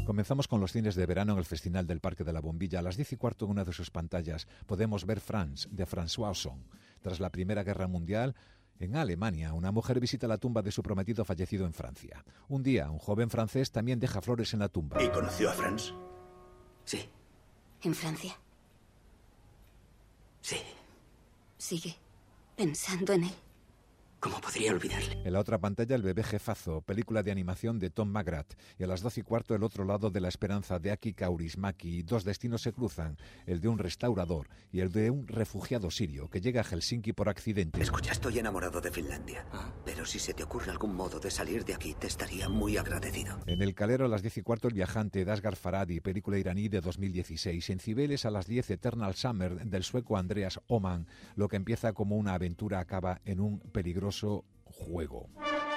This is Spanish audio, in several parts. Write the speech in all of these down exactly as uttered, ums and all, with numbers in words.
Comenzamos con los cines de verano en el Festival del Parque de la Bombilla. A las diez y cuarto en una de sus pantallas podemos ver France, de François Ozon. Tras la Primera Guerra Mundial, en Alemania, una mujer visita la tumba de su prometido fallecido en Francia. Un día, un joven francés también deja flores en la tumba. ¿Y conoció a Franz? Sí. ¿En Francia? Sí. Sigue pensando en él. ¿Cómo podría olvidarle? En la otra pantalla, El bebé jefazo, película de animación de Tom McGrath. Y a las doce y cuarto, El otro lado de la esperanza, de Aki Kaurismäki. Dos destinos se cruzan, el de un restaurador y el de un refugiado sirio que llega a Helsinki por accidente. Escucha, estoy enamorado de Finlandia. ¿Ah? Pero si se te ocurre algún modo de salir de aquí, te estaría muy agradecido. En El calero, a las diez y cuarto, El viajante, de Asghar Farhadi, película iraní de dos mil dieciséis. En Cibeles, a las diez, Eternal Summer, del sueco Andreas Oman. Lo que empieza como una aventura acaba en un peligroso juego.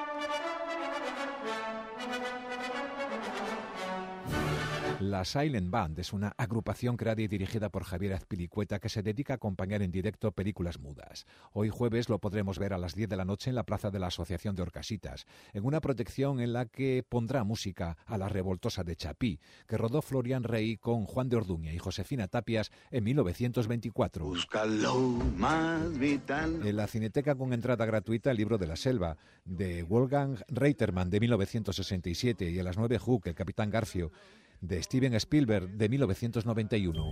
La Silent Band es una agrupación creada y dirigida por Javier Azpilicueta que se dedica a acompañar en directo películas mudas. Hoy jueves lo podremos ver a las diez de la noche en la plaza de la Asociación de Orcasitas, en una proyección en la que pondrá música a La revoltosa de Chapí, que rodó Florian Rey con Juan de Orduña y Josefina Tapias en mil novecientos veinticuatro. Búscalo más vital. En la Cineteca, con entrada gratuita, El libro de la selva, de Wolfgang Reitermann, de mil novecientos sesenta y siete, y a las nueve, Hook, el capitán Garfio, de Steven Spielberg, de mil novecientos noventa y uno.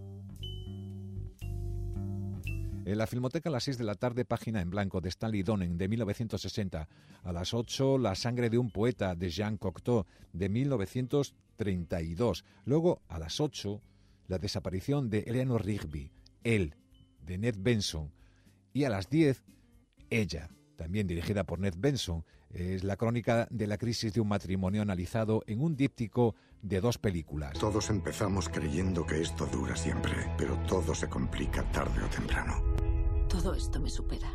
En la Filmoteca, a las seis de la tarde, Página en blanco, de Stanley Donen, de mil novecientos sesenta. A las ocho, La sangre de un poeta, de Jean Cocteau, de mil novecientos treinta y dos. Luego, a las ocho, La desaparición de Eleanor Rigby, Él, de Ned Benson. Y a las diez, Ella, también dirigida por Ned Benson. Es la crónica de la crisis de un matrimonio analizado en un díptico de dos películas. Todos empezamos creyendo que esto dura siempre, pero todo se complica tarde o temprano. Todo esto me supera.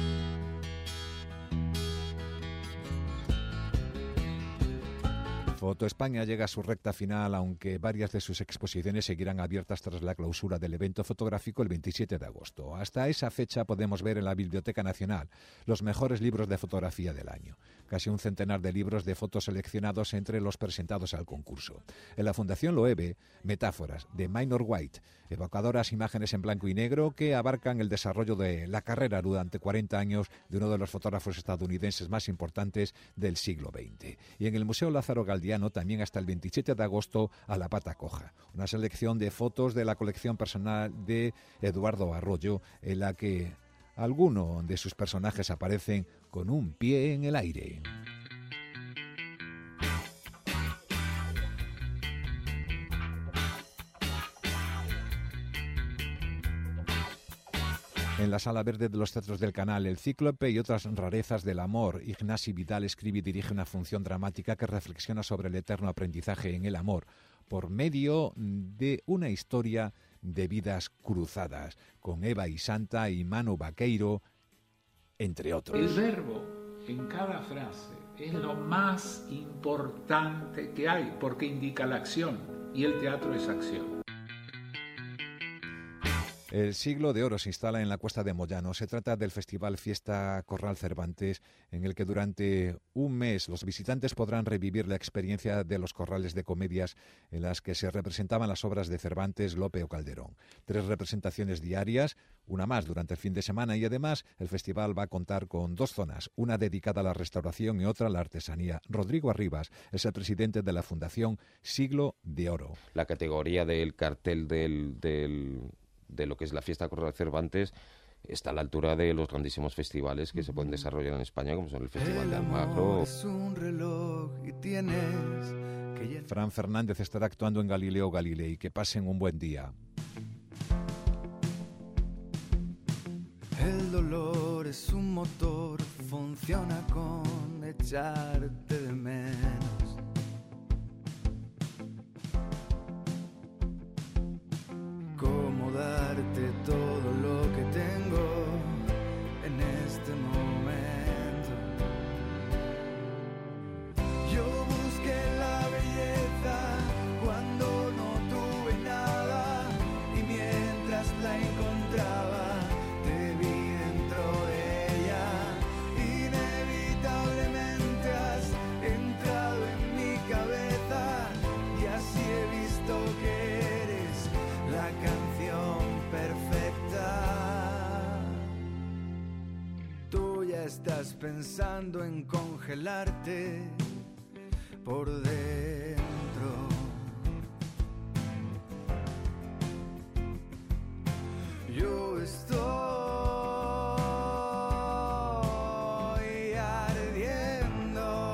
Foto España llega a su recta final, aunque varias de sus exposiciones seguirán abiertas tras la clausura del evento fotográfico el veintisiete de agosto. Hasta esa fecha podemos ver en la Biblioteca Nacional los mejores libros de fotografía del año. Casi un centenar de libros de fotos seleccionados entre los presentados al concurso. En la Fundación Loewe, Metáforas, de Minor White, evocadoras imágenes en blanco y negro que abarcan el desarrollo de la carrera durante cuarenta años de uno de los fotógrafos estadounidenses más importantes del siglo veinte. Y en el Museo Lázaro Galdiano, también hasta el veintisiete de agosto, A la pata coja, una selección de fotos de la colección personal de Eduardo Arroyo, en la que algunos de sus personajes aparecen con un pie en el aire. En la Sala Verde de los Teatros del Canal, El Cíclope y otras rarezas del amor, Ignasi Vidal escribe y dirige una función dramática que reflexiona sobre el eterno aprendizaje en el amor por medio de una historia de vidas cruzadas, con Eva y Santa y Manu Vaqueiro, entre otros. El verbo en cada frase es lo más importante que hay, porque indica la acción, y el teatro es acción. El Siglo de Oro se instala en la Cuesta de Moyano. Se trata del Festival Fiesta Corral Cervantes, en el que durante un mes los visitantes podrán revivir la experiencia de los corrales de comedias en las que se representaban las obras de Cervantes, Lope o Calderón. Tres representaciones diarias, una más durante el fin de semana, y además el festival va a contar con dos zonas, una dedicada a la restauración y otra a la artesanía. Rodrigo Arribas es el presidente de la Fundación Siglo de Oro. La categoría del cartel del... del... de lo que es la Fiesta Corral Cervantes está a la altura de los grandísimos festivales que se pueden desarrollar en España, como son el Festival de Almagro. Es un reloj y tienes que... Fran Fernández estará actuando en Galileo Galilei. Que pasen un buen día. El dolor es un motor, funciona con echarte de menos. Cómo darte todo lo que tengo en este momento. Yo busqué la belleza cuando no tuve nada, y mientras la encontraba te vi dentro de ella. Inevitablemente has entrado en mi cabeza y estás pensando en congelarte por dentro. Yo estoy ardiendo.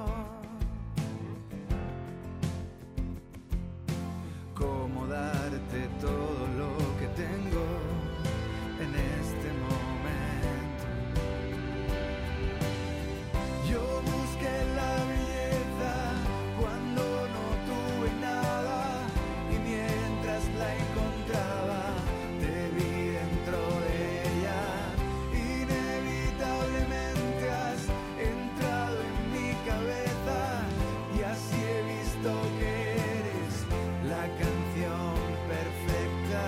¿Cómo darte todo lo que tengo en este momento? Yo busqué la belleza cuando no tuve nada, y mientras la encontraba te vi dentro de ella. Inevitablemente has entrado en mi cabeza y así he visto que eres la canción perfecta.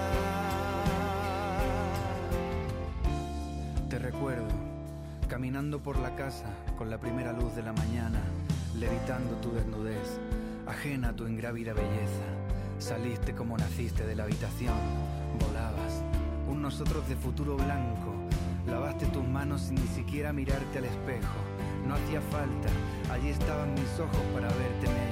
Te recuerdo caminando por la casa con la primera luz de la mañana, levitando tu desnudez, ajena a tu ingrávida belleza. Saliste como naciste de la habitación, volabas, un nosotros de futuro blanco. Lavaste tus manos sin ni siquiera mirarte al espejo. No hacía falta, allí estaban mis ojos para verte negro.